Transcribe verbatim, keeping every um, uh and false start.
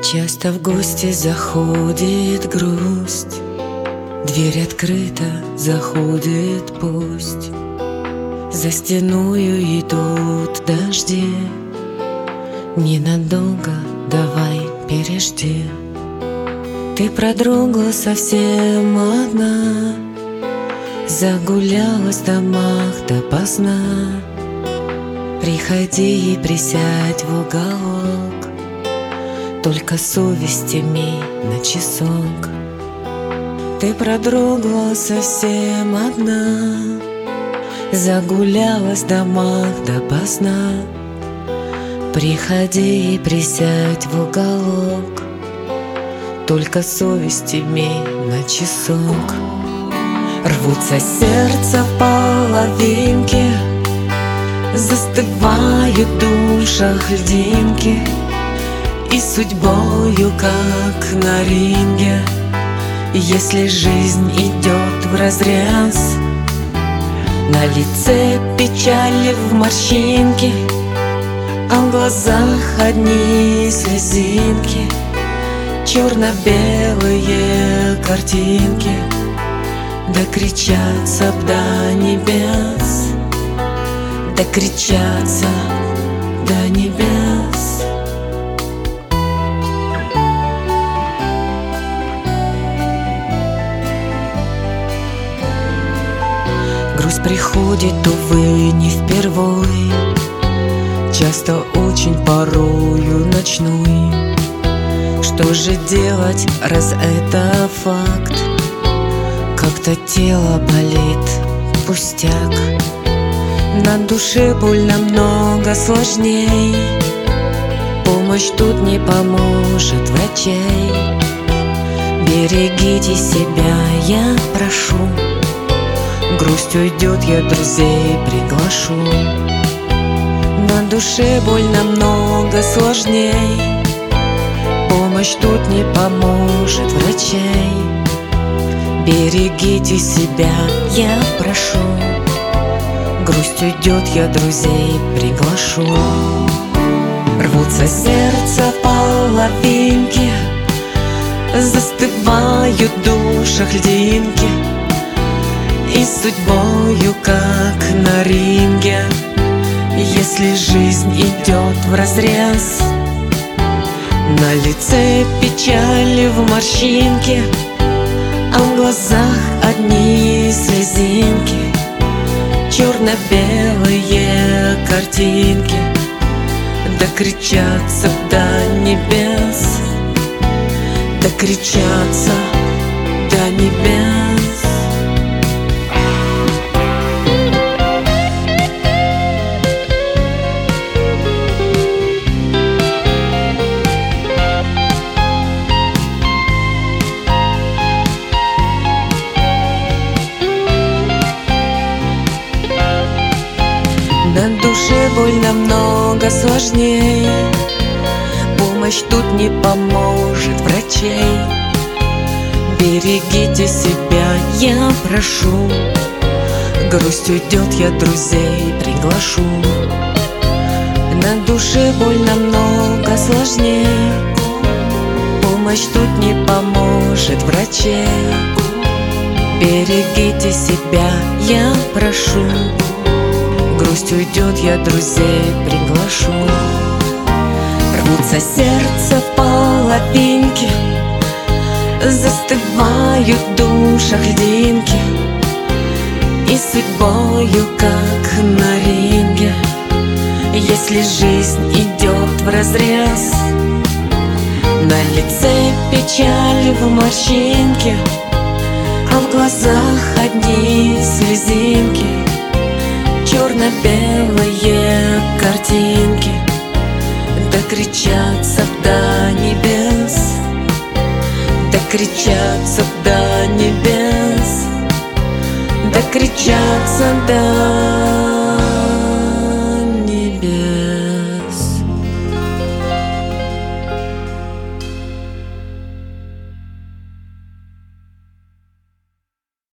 Часто в гости заходит грусть, дверь открыта, заходит пусть. За стеною идут дожди, ненадолго давай пережди. Ты продрогла совсем одна, загулялась в домах допоздна. Приходи и присядь в уголок, только совесть имей на часок. Ты продрогла совсем одна, загулялась в домах допоздна. Приходи и присядь в уголок, только совесть имей на часок. Рвутся сердца в половинки, застывают в душах льдинки, и судьбою, как на ринге, если жизнь идет вразрез, на лице печали в морщинке, а в глазах одни слезинки, черно-белые картинки, докричатся б до небес, докричатся до небес. Грусть приходит, увы, не впервой, часто очень порою ночной. Что же делать, раз это факт? Как-то тело болит, пустяк. На душе больно, много сложней, помощь тут не поможет врачей. Берегите себя, я прошу, грусть уйдет, я друзей приглашу. На душе больно, много сложней, помощь тут не поможет врачей. Берегите себя, я прошу, грусть уйдет, я друзей приглашу. Рвутся сердца в половинки, застывают в душах льдинки, и судьбою, как на ринге, если жизнь идет вразрез, на лице печали в морщинке, а в глазах одни слезинки, черно-белые картинки, докричатся до небес, докричатся до небес. На душе больно, много сложней, помощь тут не поможет врачей. Берегите себя, я прошу, грусть уйдет, я друзей приглашу. На душе больно, много сложней, помощь тут не поможет врачей. Берегите себя, я прошу, грусть уйдет, я друзей приглашу. Рвутся сердца в половинки, застывают в душах льдинки, и судьбою, как на ринге, если жизнь идет вразрез, на лице печаль в морщинке, а в глазах одни слезинки, черно-белые картинки, докричатся до небес, докричатся до небес, докричатся до